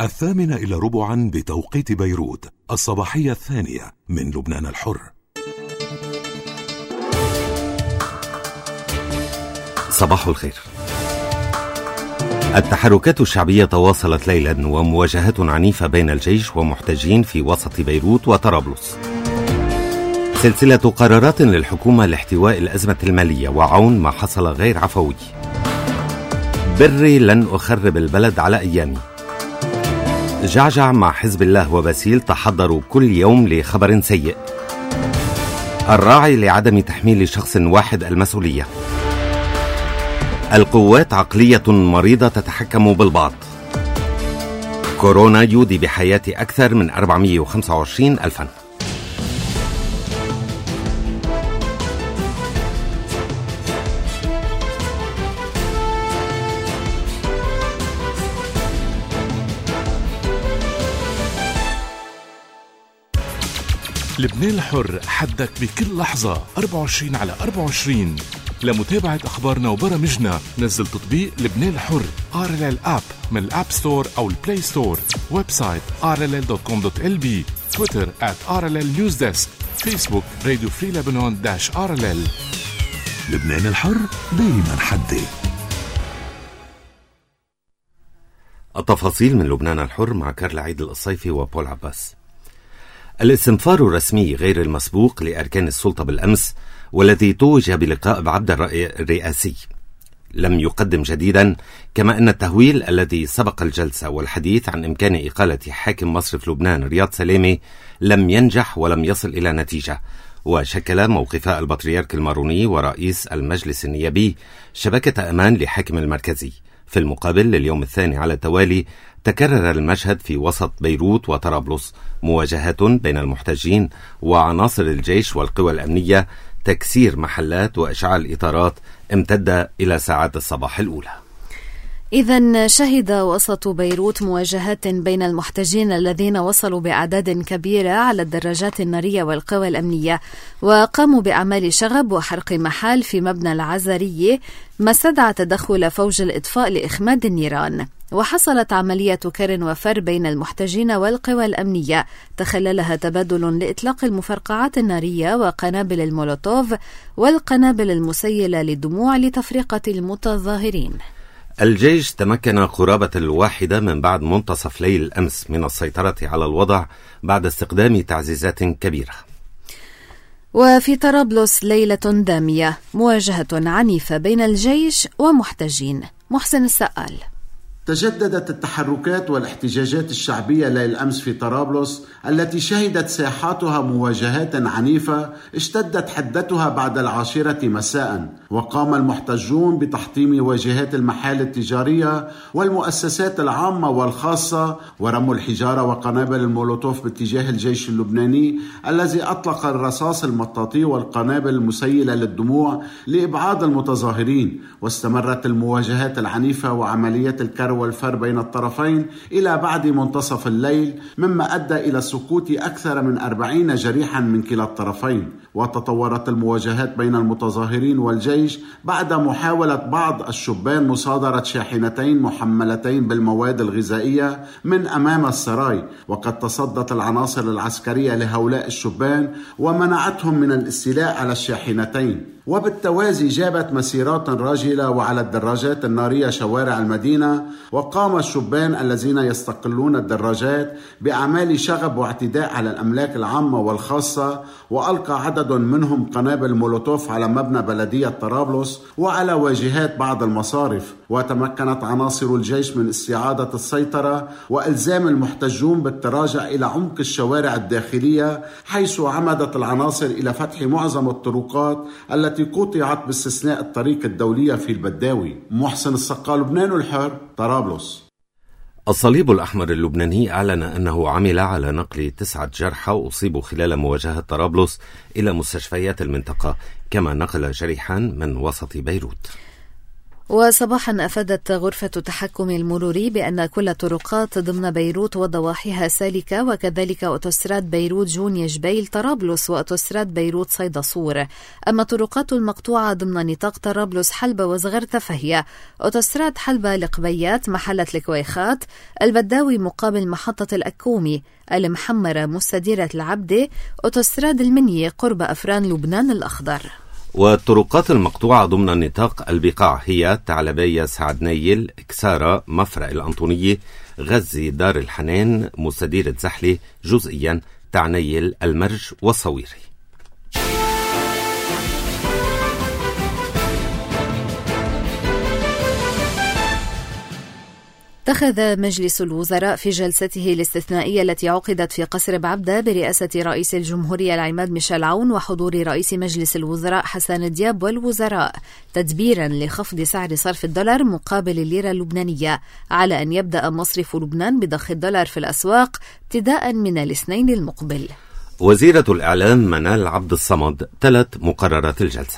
8:15 بتوقيت بيروت، الصباحية 2 من لبنان الحر. صباح الخير. التحركات الشعبية تواصلت ليلا ومواجهات عنيفة بين الجيش ومحتجين في وسط بيروت وطرابلس. سلسلة قرارات للحكومة لاحتواء الأزمة المالية وعون ما حصل غير عفوي. بري لن أخرب البلد على أيامي. جعجع مع حزب الله وباسيل تحضروا كل يوم لخبر سيء. الراعي لعدم تحميل شخص واحد المسؤولية. القوات عقلية مريضة تتحكم بالبعض. كورونا يودي بحياة أكثر من 425 ألفاً. لبنان الحر، حدك بكل لحظة 24/24. لمتابعة أخبارنا وبرامجنا نزل تطبيق لبنان الحر RLL App من الأب ستور أو البلاي ستور. ويب سايت rll.com.lb. تويتر @RLL News Desk. فيسبوك راديو فري لبنان -RLL. لبنان الحر دايما حدي. التفاصيل من لبنان الحر مع كارلا عيد القصيفي وبول عباس. الاستنفار الرسمي غير المسبوق لأركان السلطة بالأمس والذي توج بلقاء بعبد الرئاسي لم يقدم جديدا، كما أن التهويل الذي سبق الجلسة والحديث عن إمكان إقالة حاكم مصرف لبنان رياض سلامة لم ينجح ولم يصل إلى نتيجة، وشكل موقف البطريرك الماروني ورئيس المجلس النيابي شبكة أمان لحاكم المركزي. في المقابل لليوم الثاني على التوالي تكرر المشهد في وسط بيروت وطرابلس، مواجهات بين المحتجين وعناصر الجيش والقوى الأمنية، تكسير محلات وإشعال إطارات امتد إلى ساعات الصباح الأولى. إذن شهد وسط بيروت مواجهات بين المحتجين الذين وصلوا بأعداد كبيرة على الدراجات النارية والقوى الأمنية، وقاموا بأعمال شغب وحرق محال في مبنى العزرية، ما استدعى تدخل فوج الإطفاء لإخماد النيران. وحصلت عملية كر وفر بين المحتجين والقوى الأمنية تخللها تبادل لإطلاق المفرقعات النارية وقنابل المولوتوف والقنابل المسيلة للدموع لتفرقة المتظاهرين. الجيش تمكن قرابة الواحدة من بعد منتصف ليل الأمس من السيطرة على الوضع بعد استخدام تعزيزات كبيرة. وفي طرابلس ليلة دامية، مواجهة عنيفة بين الجيش ومحتجين. محسن السقال. تجددت التحركات والاحتجاجات الشعبية ليل أمس في طرابلس التي شهدت ساحاتها مواجهات عنيفة اشتدت حدتها بعد 10 مساء، وقام المحتجون بتحطيم واجهات المحال التجارية والمؤسسات العامة والخاصة ورموا الحجارة وقنابل المولوتوف باتجاه الجيش اللبناني الذي أطلق الرصاص المطاطي والقنابل المسيلة للدموع لإبعاد المتظاهرين. واستمرت المواجهات العنيفة وعمليات الكر والفر بين الطرفين إلى بعد منتصف الليل، مما أدى إلى سقوط أكثر من 40 جريحا من كلا الطرفين. وتطورت المواجهات بين المتظاهرين والجيش بعد محاولة بعض الشبان مصادرة شاحنتين محملتين بالمواد الغذائية من أمام السراي، وقد تصدت العناصر العسكرية لهؤلاء الشبان ومنعتهم من الاستيلاء على الشاحنتين. وبالتوازي جابت مسيرات راجلة وعلى الدراجات النارية شوارع المدينة، وقام الشبان الذين يستقلون الدراجات بأعمال شغب واعتداء على الأملاك العامة والخاصة، وألقى عدد منهم قنابل مولوتوف على مبنى بلدية طرابلس وعلى واجهات بعض المصارف. وتمكنت عناصر الجيش من استعادة السيطرة وإلزام المحتجون بالتراجع إلى عمق الشوارع الداخلية، حيث عمدت العناصر إلى فتح معظم الطرقات التي قطعت باستثناء الطريق الدولية في البداوي. محسن السقال، لبنان الحر، طرابلس. الصليب الأحمر اللبناني أعلن أنه عمل على نقل 9 جرحى أصيبوا خلال مواجهة طرابلس إلى مستشفيات المنطقة، كما نقل جريحان من وسط بيروت. وصباحا أفادت غرفة التحكم المروري بأن كل الطرقات ضمن بيروت وضواحيها سالكة، وكذلك أوتوستراد بيروت جونيا جبيل طرابلس وأوتوستراد بيروت صيدا صور. أما الطرقات المقطوعة ضمن نطاق طرابلس حلبة وزغرتة فهي أوتوستراد حلبة لقبيات محلة الكويخات، البداوي مقابل محطة الأكومي، المحمرة مستديرة العبدة، أوتوستراد المنية قرب أفران لبنان الأخضر. والطرقات المقطوعة ضمن نطاق البقاع هي تعلبية سعد نيل، كسارة، مفرق الأنطونية، غزي، دار الحنان، مستديرة زحلة جزئيا، تعنيل، المرج والصويري. اتخذ مجلس الوزراء في جلسته الاستثنائية التي عقدت في قصر بعبدة برئاسة رئيس الجمهورية العماد ميشيل عون وحضور رئيس مجلس الوزراء حسن دياب والوزراء تدبيرا لخفض سعر صرف الدولار مقابل الليرة اللبنانية، على أن يبدأ مصرف لبنان بضخ الدولار في الأسواق ابتداء من الاثنين المقبل. وزيرة الإعلام منال عبد الصمد تلت مقررات الجلسة.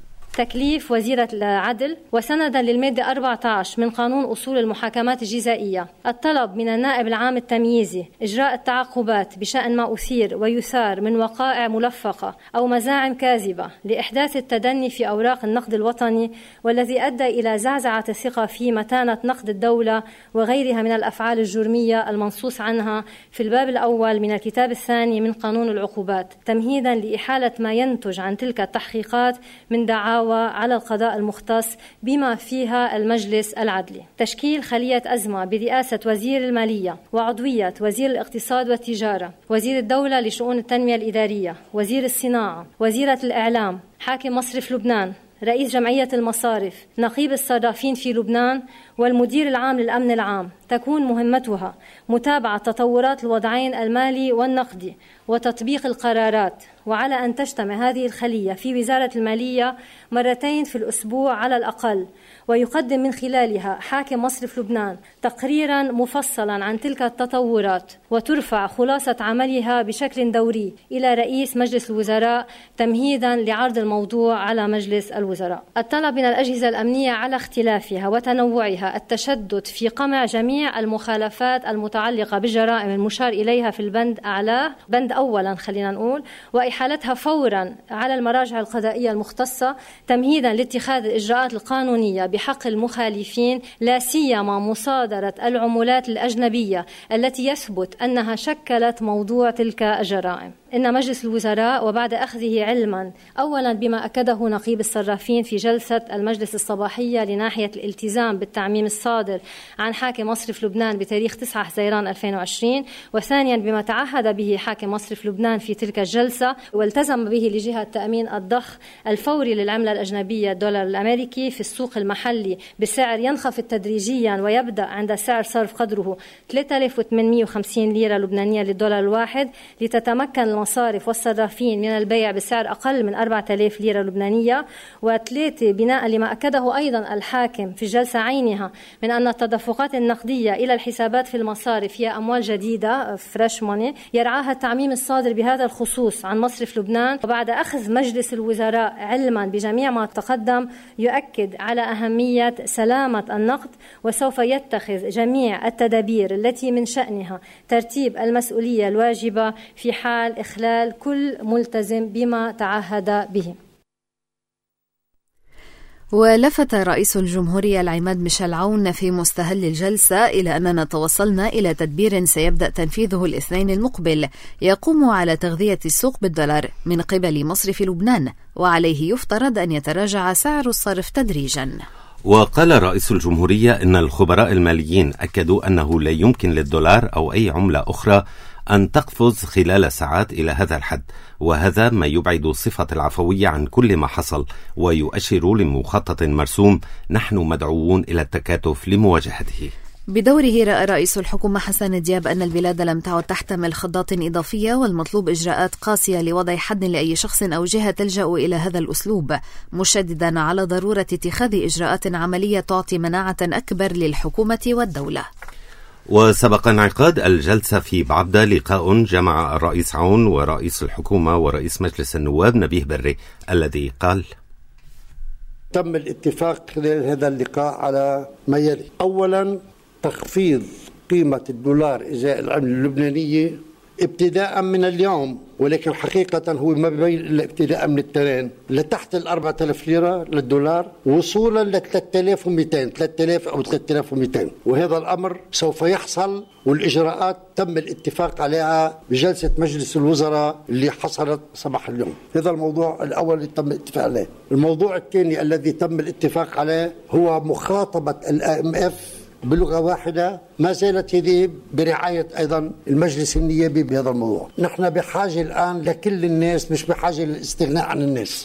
تكليف وزيرة العدل وسندا للمادة 14 من قانون أصول المحاكمات الجزائية الطلب من النائب العام التمييزي إجراء التعقبات بشأن ما أثير ويثار من وقائع ملفقة أو مزاعم كاذبة لإحداث التدني في أوراق النقد الوطني، والذي أدى إلى زعزعة الثقة في متانة نقد الدولة وغيرها من الأفعال الجرمية المنصوص عنها في الباب الأول من الكتاب الثاني من قانون العقوبات، تمهيدا لإحالة ما ينتج عن تلك التحقيقات من دعاوى على القضاء المختص بما فيها المجلس العدلي. تشكيل خلية أزمة برئاسة وزير المالية وعضوية وزير الاقتصاد والتجارة، وزير الدولة لشؤون التنمية الإدارية، وزير الصناعة، وزيرة الإعلام، حاكم مصرف لبنان، رئيس جمعية المصارف، نقيب الصرافين في لبنان، والمدير العام للأمن العام، تكون مهمتها متابعة تطورات الوضعين المالي والنقدي وتطبيق القرارات، وعلى أن تجتمع هذه الخلية في وزارة المالية مرتين في الأسبوع على الأقل، ويقدم من خلالها حاكم مصرف لبنان تقريرا مفصلا عن تلك التطورات، وترفع خلاصة عملها بشكل دوري إلى رئيس مجلس الوزراء تمهيدا لعرض الموضوع على مجلس الوزراء. الطلب من الأجهزة الأمنية على اختلافها وتنوعها التشدد في قمع جميع المخالفات المتعلقة بالجرائم المشار إليها في البند أعلاه، بند أولا خلينا نقول، وإحالتها فورا على المراجع القضائية المختصة تمهيدا لاتخاذ الإجراءات القانونية بحق المخالفين، لا سيما مصادرة العمولات الأجنبية التي يثبت أنها شكلت موضوع تلك الجرائم. إن مجلس الوزراء وبعد أخذه علما أولا بما أكده نقيب الصرافين في جلسة المجلس الصباحية لناحية الالتزام بالتعميم الصادر عن حاكم مصرف لبنان بتاريخ 9 حزيران 2020، وثانيا بما تعهد به حاكم مصرف لبنان في تلك الجلسة والتزم به لجهة تأمين الضخ الفوري للعملة الأجنبية الدولار الأمريكي في السوق المحلي بسعر ينخفض تدريجيا ويبدأ عند سعر صرف قدره 3850 ليرة لبنانية للدولار الواحد، لتتمكن المصارف والصرافين من البيع بسعر أقل من 4000 ليرة لبنانية. وثلاثة بناء لما أكده أيضا الحاكم في الجلسة عينها من أن التدفقات النقدية إلى الحسابات في المصارف هي أموال جديدة فريش موني يرعاها التعميم الصادر بهذا الخصوص عن مصرف لبنان. وبعد أخذ مجلس الوزراء علما بجميع ما تقدم يؤكد على أهمية سلامة النقد، وسوف يتخذ جميع التدابير التي من شأنها ترتيب المسؤولية الواجبة في حال إخلال كل ملتزم بما تعهد به. ولفت رئيس الجمهورية العماد ميشيل عون في مستهل الجلسة إلى أننا توصلنا إلى تدبير سيبدأ تنفيذه الاثنين المقبل يقوم على تغذية السوق بالدولار من قبل مصرف لبنان، وعليه يفترض أن يتراجع سعر الصرف تدريجا. وقال رئيس الجمهورية إن الخبراء الماليين أكدوا أنه لا يمكن للدولار أو أي عملة أخرى أن تقفز خلال ساعات إلى هذا الحد، وهذا ما يبعد صفة العفوية عن كل ما حصل ويؤشر لمخطط مرسوم نحن مدعوون إلى التكاتف لمواجهته. بدوره رأى رئيس الحكومة حسن دياب أن البلاد لم تعد تحتمل خضات إضافية، والمطلوب إجراءات قاسية لوضع حد لأي شخص أو جهة تلجأ إلى هذا الأسلوب، مشددا على ضرورة اتخاذ إجراءات عملية تعطي مناعة أكبر للحكومة والدولة. وسبق انعقاد الجلسة في بعبدة لقاء جمع الرئيس عون ورئيس الحكومة ورئيس مجلس النواب نبيه بري، الذي قال: تم الاتفاق خلال هذا اللقاء على ما يلي. أولا تخفيض قيمة الدولار إزاء العملة اللبنانية ابتداء من اليوم، ولكن حقيقة هو ما بين إلا ابتداء من الترين لتحت 4000 ليرة للدولار وصولا ل 3200 3000 أو 3200. وهذا الأمر سوف يحصل، والإجراءات تم الاتفاق عليها بجلسة مجلس الوزراء اللي حصلت صباح اليوم. هذا الموضوع الأول اللي تم الاتفاق عليه. الموضوع الثاني الذي تم الاتفاق عليه هو مخاطبة الIMF بلغة واحدة، ما زالت هذه برعاية أيضا المجلس النيابي بهذا الموضوع. نحن بحاجة الآن لكل الناس، مش بحاجة للاستغناء عن الناس.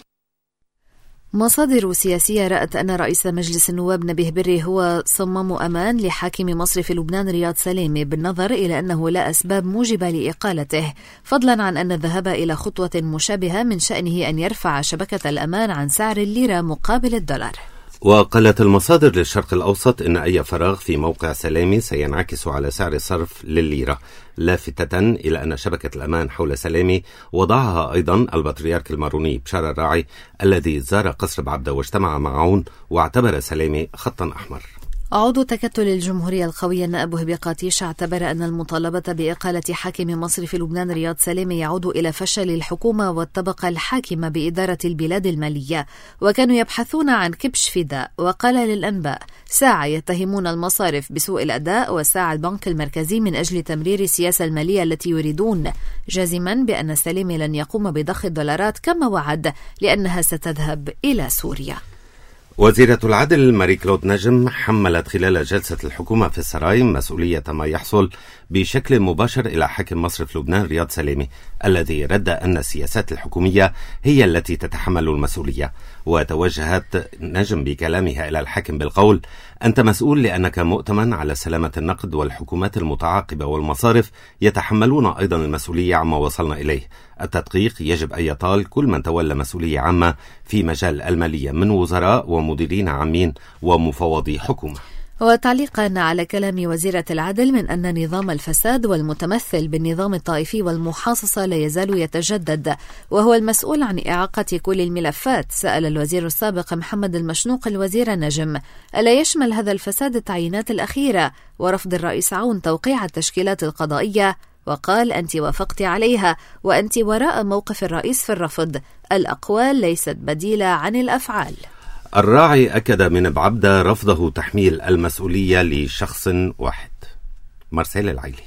مصادر سياسية رأت أن رئيس مجلس النواب نبيه بري هو صمام أمان لحاكم مصرف لبنان رياض سلامة، بالنظر إلى أنه لا أسباب موجبة لإقالته، فضلا عن أن الذهاب إلى خطوة مشابهة من شأنه أن يرفع شبكة الأمان عن سعر الليرة مقابل الدولار. وقالت المصادر للشرق الأوسط إن أي فراغ في موقع سلامي سينعكس على سعر الصرف للليرة، لافتة إلى أن شبكة الأمان حول سلامي وضعها أيضا البطريرك الماروني بشار الراعي الذي زار قصر بعبدة واجتمع مع عون واعتبر سلامي خطا أحمر. عضو تكتل الجمهورية القوية النائب وهبي قاتيش اعتبر أن المطالبة بإقالة حاكم مصرف لبنان رياض سلامة يعود إلى فشل الحكومة والطبقة الحاكمة بإدارة البلاد المالية، وكانوا يبحثون عن كبش فداء. وقال للأنباء: ساعة يتهمون المصارف بسوء الأداء وساعة البنك المركزي من أجل تمرير السياسة المالية التي يريدون، جازما بأن سلامة لن يقوم بضخ الدولارات كما وعد لأنها ستذهب إلى سوريا. وزيرة العدل ماري كلود نجم حملت خلال جلسة الحكومة في السراي مسؤولية ما يحصل بشكل مباشر إلى حاكم مصرف لبنان رياض سلامة، الذي رد أن السياسات الحكومية هي التي تتحمل المسؤولية. وتوجهت نجم بكلامها إلى الحاكم بالقول: أنت مسؤول لأنك مؤتمن على سلامة النقد، والحكومات المتعاقبة والمصارف يتحملون أيضا المسؤولية عما وصلنا إليه. التدقيق يجب أن يطال كل من تولى مسؤولية عامة في مجال المالية من وزراء ومديرين عامين ومفوضي حكومة. وتعليقا على كلام وزيرة العدل من أن نظام الفساد والمتمثل بالنظام الطائفي والمحاصصة لا يزال يتجدد وهو المسؤول عن إعاقة كل الملفات، سأل الوزير السابق محمد المشنوق الوزير نجم: ألا يشمل هذا الفساد التعيينات الأخيرة ورفض الرئيس عون توقيع التشكيلات القضائية؟ وقال: أنت وافقت عليها وأنت وراء موقف الرئيس في الرفض، الأقوال ليست بديلة عن الأفعال. الراعي أكد من بعبدة رفضه تحميل المسؤولية لشخص واحد. مرسيل العيلي.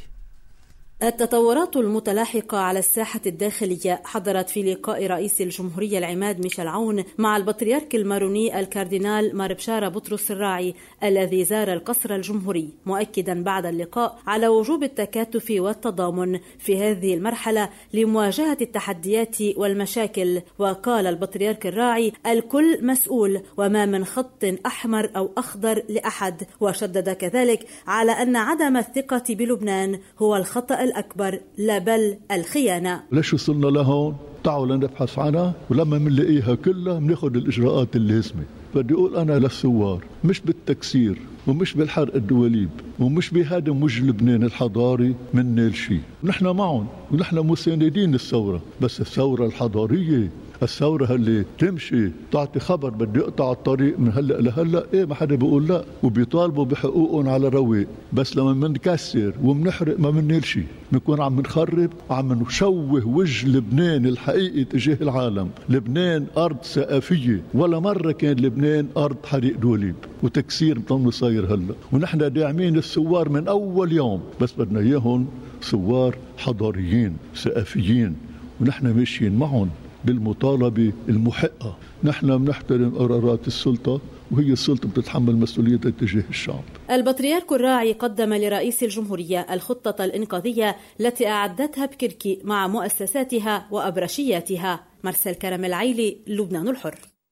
التطورات المتلاحقة على الساحة الداخلية حضرت في لقاء رئيس الجمهورية العماد ميشيل عون مع البطريرك الماروني الكاردينال مار بشارة بطرس الراعي الذي زار القصر الجمهوري، مؤكدا بعد اللقاء على وجوب التكاتف والتضامن في هذه المرحلة لمواجهة التحديات والمشاكل. وقال البطريرك الراعي: الكل مسؤول وما من خط أحمر أو أخضر لأحد. وشدد كذلك على أن عدم الثقة بلبنان هو الخطأ الأكبر لا بل الخيانة. ليش وصلنا لهون؟ تعالوا لنبحث عنها، ولما منلاقيها كلها مناخد الإجراءات اللازمة. بدي أقول أنا للثوار: مش بالتكسير ومش بالحرق الدواليب ومش بهدم وجه لبنان الحضاري من نال شيء. نحن معهم ونحن مساندين الثورة، بس الثورة الحضارية، الثورة اللي تمشي تعطي خبر بدي اقطع الطريق من هلأ لهلأ، ايه ما حدا بيقول لا، وبيطالبوا بحقوقهم على رواق. بس لما منكسر ومنحرق ما مننال شيء، بنكون عم نخرب وعم نشوه وجه لبنان الحقيقي تجاه العالم. لبنان أرض ثقافية، ولا مرة كان لبنان أرض حريق دوليب وتكسير ضمن صاير هلأ. ونحن داعمين الثوار من أول يوم، بس بدنا إياهم ثوار حضاريين ثقافيين، ونحن ماشيين معهم بالمطالبة المحقة. نحن بنحترم قرارات السلطة، وهي السلطة بتتحمل مسؤوليتها تجاه الشعب. البطريرك الراعي قدم لرئيس الجمهورية الخطة الإنقاذية التي أعدتها بكركي مع مؤسساتها وأبرشياتها. مرسل كرم العيلي، لبنان الحر.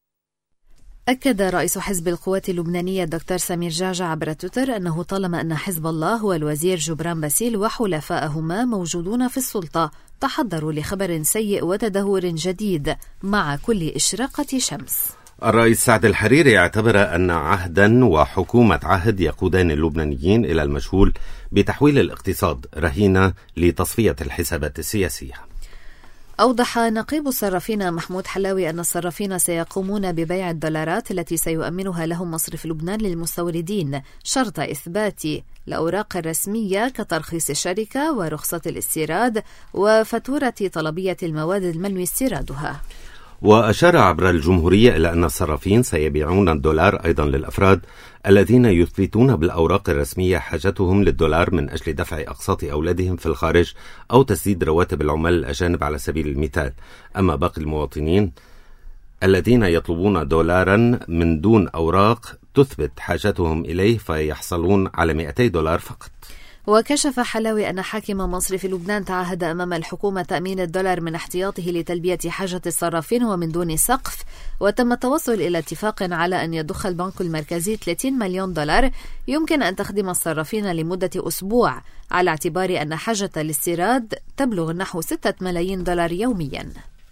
أكد رئيس حزب القوات اللبنانية الدكتور سمير جعجع عبر تويتر أنه طالما أن حزب الله والوزير جبران باسيل وحلفائهما موجودون في السلطة تحضروا لخبر سيء وتدهور جديد مع كل إشراقة شمس. الرئيس سعد الحريري اعتبر أن عهدا وحكومة عهد يقودان اللبنانيين إلى المجهول بتحويل الاقتصاد رهينة لتصفية الحسابات السياسية. أوضح نقيب الصرافين محمود حلاوي أن الصرافين سيقومون ببيع الدولارات التي سيؤمنها لهم مصرف لبنان للمستوردين شرط إثبات الأوراق الرسمية كترخيص الشركة ورخصة الاستيراد وفاتورة طلبية المواد المنوي استيرادها. وأشار عبر الجمهورية إلى أن الصرافين سيبيعون الدولار أيضا للأفراد الذين يثبتون بالأوراق الرسمية حاجتهم للدولار من أجل دفع أقساط أولادهم في الخارج أو تسديد رواتب العمال الأجانب على سبيل المثال. أما باقي المواطنين الذين يطلبون دولارا من دون أوراق تثبت حاجتهم إليه فيحصلون على $200 فقط. وكشف حلاوي أن حاكم مصرف لبنان تعهد أمام الحكومة تأمين الدولار من احتياطه لتلبية حاجة الصرافين ومن دون سقف، وتم التوصل إلى اتفاق على أن يضخ البنك المركزي $30 مليون يمكن أن تخدم الصرافين لمدة أسبوع، على اعتبار أن حاجة الاستيراد تبلغ نحو $6 ملايين يوميا.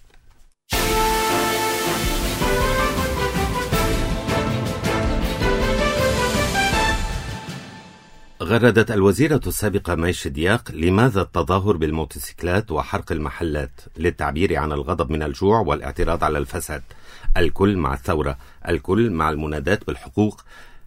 غردت الوزيرة السابقة ميش دياق لماذا التظاهر بالموتوسيكلات وحرق المحلات للتعبير عن الغضب من الجوع والاعتراض على الفساد. الكل مع الثورة، الكل مع المناداة بالحقوق،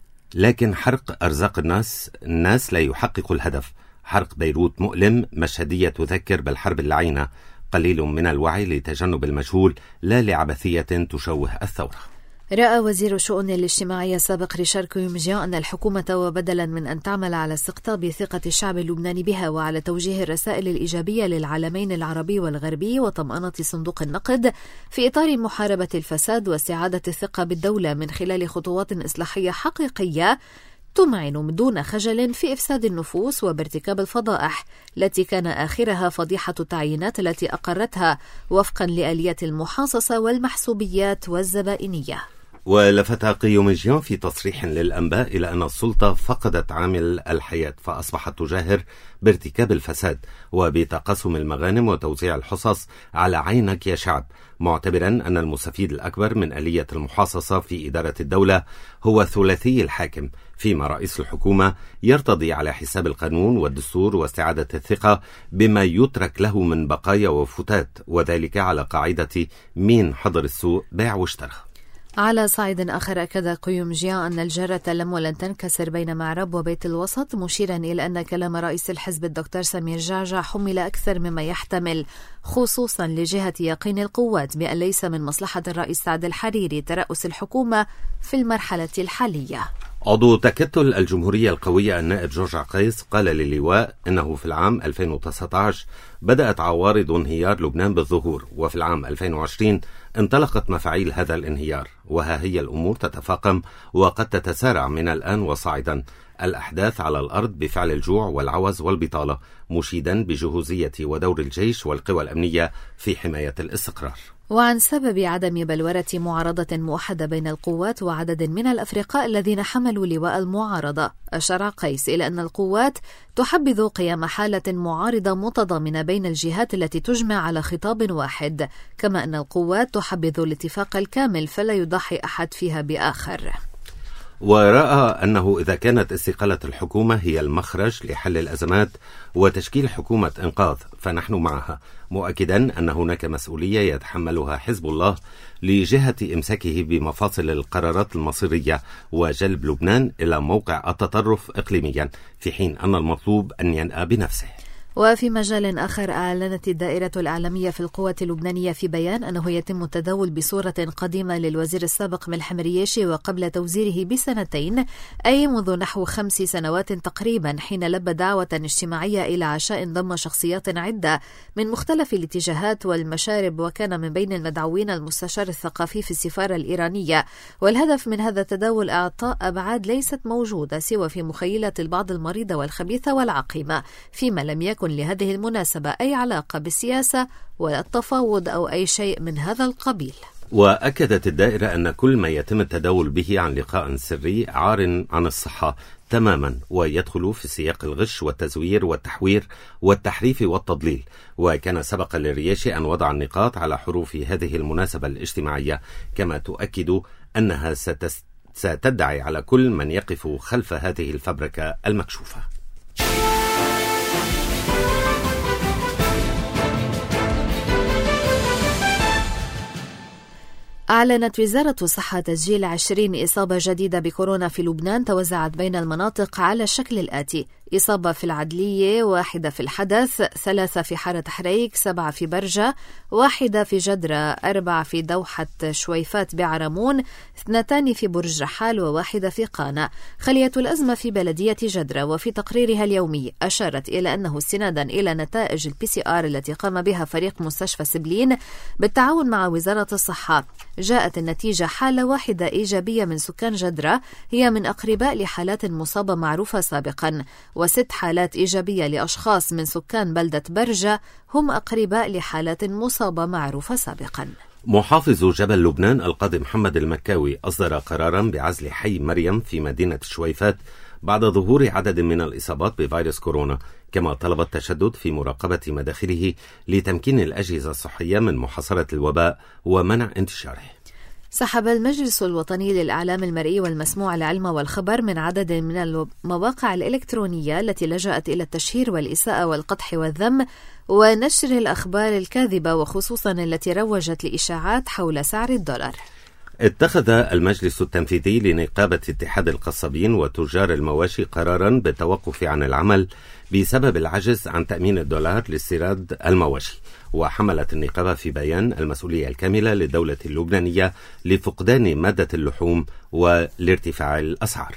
لكن حرق أرزاق الناس لا يحقق الهدف. حرق بيروت مؤلم، مشهدية تذكر بالحرب اللعينة، قليل من الوعي لتجنب المجهول لا لعبثية تشوه الثورة. رأى وزير الشؤون الاجتماعية السابق ريشار كويمجيان أن الحكومة وبدلا من أن تعمل على استقطاب ثقة الشعب اللبناني بها وعلى توجيه الرسائل الإيجابية للعالمين العربي والغربي وطمأنة صندوق النقد في إطار محاربة الفساد واستعادة الثقة بالدولة من خلال خطوات إصلاحية حقيقية تمعن دون خجل في إفساد النفوس وبارتكاب الفضائح التي كان آخرها فضيحة التعيينات التي أقرتها وفقا لآليات المحاصصة والمحسوبيات والزبائنية. ولفت قيومجيان في تصريح للأنباء إلى أن السلطة فقدت عامل الحياة فأصبحت تجاهر بارتكاب الفساد وبتقاسم المغانم وتوزيع الحصص على عينك يا شعب، معتبرا أن المستفيد الأكبر من آلية المحاصصة في إدارة الدولة هو ثلاثي الحاكم، فيما رئيس الحكومة يرتضي على حساب القانون والدستور واستعادة الثقة بما يترك له من بقايا وفتات، وذلك على قاعدة مين حضر السوق باع واشترى. على صعيد آخر أكد قيومجيان أن الجرة لم ولن تنكسر بين معرب وبيت الوسط، مشيرا إلى أن كلام رئيس الحزب الدكتور سمير جعجع حمل أكثر مما يحتمل، خصوصا لجهة يقين القوات بأن ليس من مصلحة الرئيس سعد الحريري ترأس الحكومة في المرحلة الحالية. عضو تكتل الجمهورية القوية النائب جورج عقيس قال للواء إنه في العام 2019 بدأت عوارض انهيار لبنان بالظهور، وفي العام 2020 انطلقت مفاعيل هذا الانهيار، وها هي الأمور تتفاقم وقد تتسارع من الآن وصاعدا الأحداث على الأرض بفعل الجوع والعوز والبطالة، مشيدا بجهوزية ودور الجيش والقوى الأمنية في حماية الاستقرار. وعن سبب عدم بلورة معارضة موحدة بين القوات وعدد من الأفرقاء الذين حملوا لواء المعارضة، أشار عقيس إلى أن القوات تحبذ قيام حالة معارضة متضامنة بين الجهات التي تجمع على خطاب واحد، كما أن القوات تحبذ الاتفاق الكامل فلا يضحي أحد فيها بآخر. ورأى أنه إذا كانت استقالة الحكومة هي المخرج لحل الأزمات وتشكيل حكومة إنقاذ فنحن معها، مؤكدا أن هناك مسؤولية يتحملها حزب الله لجهة إمساكه بمفاصل القرارات المصيرية وجلب لبنان إلى موقع التطرف إقليميا، في حين أن المطلوب أن ينأى بنفسه. وفي مجال آخر، أعلنت الدائرة الإعلامية في القوة اللبنانية في بيان أنه يتم التداول بصورة قديمة للوزير السابق ملحم رياشي وقبل توزيره بسنتين، أي منذ نحو 5 سنوات تقريبا، حين لبى دعوة اجتماعية إلى عشاء ضم شخصيات عدة من مختلف الاتجاهات والمشارب، وكان من بين المدعوين المستشار الثقافي في السفارة الإيرانية. والهدف من هذا التداول إعطاء أبعاد ليست موجودة سوى في مخيلة البعض المريضة والخبيثة والعقيمة، فيما لم يكن لهذه المناسبة أي علاقة بالسياسة ولا التفاوض أو أي شيء من هذا القبيل. وأكدت الدائرة أن كل ما يتم التداول به عن لقاء سري عار عن الصحة تماما، ويدخل في سياق الغش والتزوير والتحوير والتحريف والتضليل. وكان سبق للرياشي أن وضع النقاط على حروف هذه المناسبة الاجتماعية، كما تؤكد أنها ستدعي على كل من يقف خلف هذه الفبركة المكشوفة. أعلنت وزارة الصحة تسجيل 20 إصابة جديدة بكورونا في لبنان توزعت بين المناطق على الشكل الآتي: إصابة في العدلية، 1 في الحدث، 3 في حارة حريك، 7 في برجة، 1 في جدرة، 4 في دوحة شويفات بعرمون، 2 في برج رحال، و1 في قانا. خلية الأزمة في بلدية جدرة وفي تقريرها اليومي أشارت إلى أنه استنادا إلى نتائج الPCR التي قام بها فريق مستشفى سبلين بالتعاون مع وزارة الصحة، جاءت النتيجة حالة واحدة إيجابية من سكان جدرة هي من أقرباء لحالات مصابة معروفة سابقا، و6 حالات إيجابية لأشخاص من سكان بلدة برجة هم أقرباء لحالات مصابة معروفة سابقا. محافظ جبل لبنان القاضي محمد المكاوي أصدر قرارا بعزل حي مريم في مدينة الشويفات بعد ظهور عدد من الإصابات بفيروس كورونا، كما طلب التشدد في مراقبة مداخله لتمكين الأجهزة الصحية من محاصرة الوباء ومنع انتشاره. سحب المجلس الوطني للإعلام المرئي والمسموع العلم والخبر من عدد من المواقع الإلكترونية التي لجأت إلى التشهير والإساءة والقدح والذم ونشر الأخبار الكاذبة، وخصوصا التي روجت لإشاعات حول سعر الدولار. اتخذ المجلس التنفيذي لنقابة اتحاد القصابين وتجار المواشي قرارا بالتوقف عن العمل بسبب العجز عن تأمين الدولار لاستيراد المواشي، وحملت النقابة في بيان المسؤولية الكاملة للدولة اللبنانية لفقدان مادة اللحوم ولارتفاع الأسعار.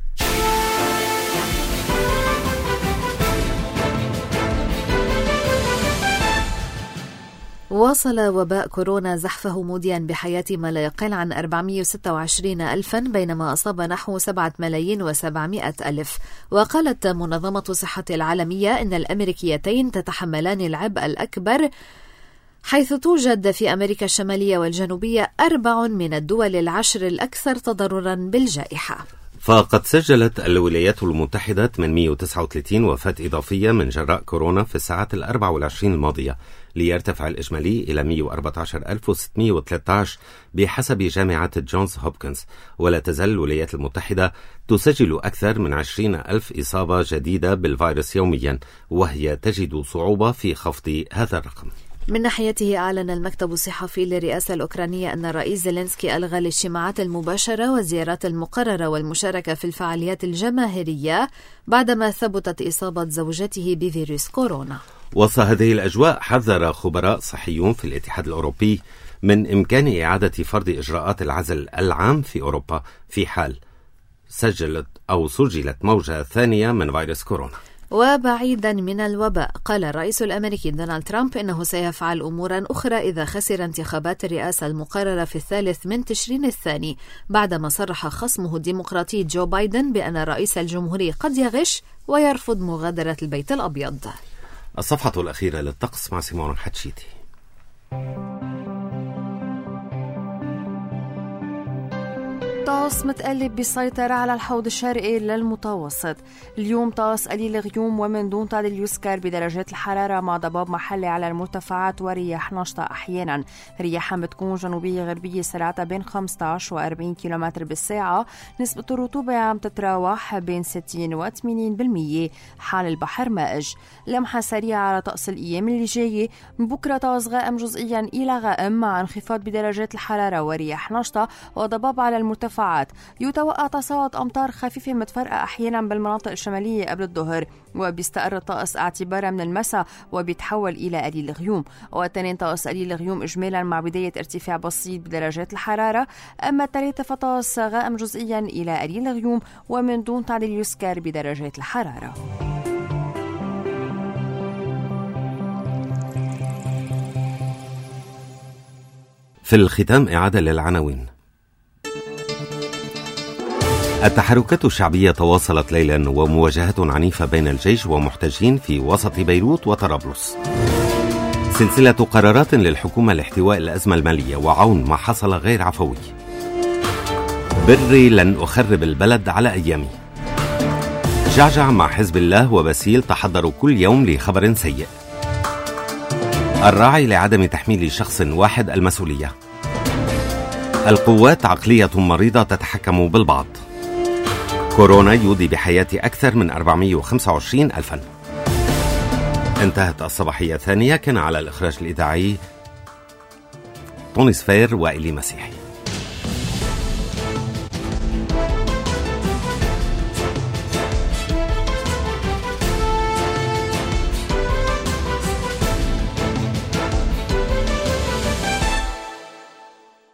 واصل وباء كورونا زحفه موديا بحياة ما لا يقل عن 426 ألفا، بينما أصاب نحو 7,700,000. وقالت منظمة الصحة العالمية إن الأمريكيتين تتحملان العبء الأكبر، حيث توجد في أمريكا الشمالية والجنوبية 4 من الدول 10 الأكثر تضررا بالجائحة. فقد سجلت الولايات المتحدة 839 وفاة إضافية من جراء كورونا في الساعات 24 الماضية، ليرتفع الإجمالي إلى 114,613 بحسب جامعة جونز هوبكنز. ولا تزال الولايات المتحدة تسجل أكثر من 20,000 إصابة جديدة بالفيروس يوميا، وهي تجد صعوبة في خفض هذا الرقم. من ناحيته أعلن المكتب الصحفي للرئاسة الأوكرانية أن الرئيس زيلينسكي ألغى الاجتماعات المباشرة والزيارات المقررة والمشاركة في الفعاليات الجماهيرية بعدما ثبتت إصابة زوجته بفيروس كورونا. وسط هذه الأجواء حذر خبراء صحيون في الاتحاد الأوروبي من إمكان إعادة فرض إجراءات العزل العام في أوروبا في حال سجلت موجة ثانية من فيروس كورونا. وبعيدا من الوباء، قال الرئيس الأمريكي دونالد ترامب إنه سيفعل أمورا أخرى إذا خسر انتخابات الرئاسة المقررة في 3 من تشرين الثاني، بعدما صرح خصمه الديمقراطي جو بايدن بأن الرئيس الجمهوري قد يغش ويرفض مغادرة البيت الأبيض. الصفحة الأخيرة للطقس مع سيمون حتشيتي. طقس متقلب بيسيطر على الحوض الشرقي للمتوسط. اليوم طقس قليل غيوم ومن دون تعديل يذكر بدرجات الحرارة، مع ضباب محلي على المرتفعات ورياح نشطة أحيانا. رياحها بتكون جنوبية غربية سرعتها بين 15 و40 كيلومتر بالساعة. نسبة الرطوبة عم تتراوح بين 60 و 80%. حال البحر مائج. لمحة سريعة على طقس الأيام اللي جاية. بكرة طقس غائم جزئيا إلى غائم مع انخفاض بدرجات الحرارة ورياح نشطة وضباب على المرتفعات. يتوقع تساقط أمطار خفيفة متفرقة أحيانا بالمناطق الشمالية قبل الظهر، وبيستقر الطقس اعتبارا من المساء وبيتحول إلى قليل غيوم. والتنين طقس قليل غيوم إجمالا مع بداية ارتفاع بسيط بدرجات الحرارة. أما الثلاثة فطقس غائم جزئيا إلى قليل غيوم ومن دون تعديل يذكر بدرجات الحرارة. في الختام إعادة للعناوين. التحركات الشعبية تواصلت ليلا ومواجهات عنيفة بين الجيش ومحتجين في وسط بيروت وطرابلس. سلسلة قرارات للحكومة لاحتواء الأزمة المالية وعون ما حصل غير عفوي. بري لن أخرب البلد على أيامي. جعجع مع حزب الله وبسيل تحضروا كل يوم لخبر سيء. الراعي لعدم تحميل شخص واحد المسؤولية. القوات عقلية مريضة تتحكم بالبعض. كورونا يودي بحياة أكثر من 425 ألفا. انتهت الصباحية الثانية. كان على الإخراج الإذاعي طوني سفير وإلي مسيحي.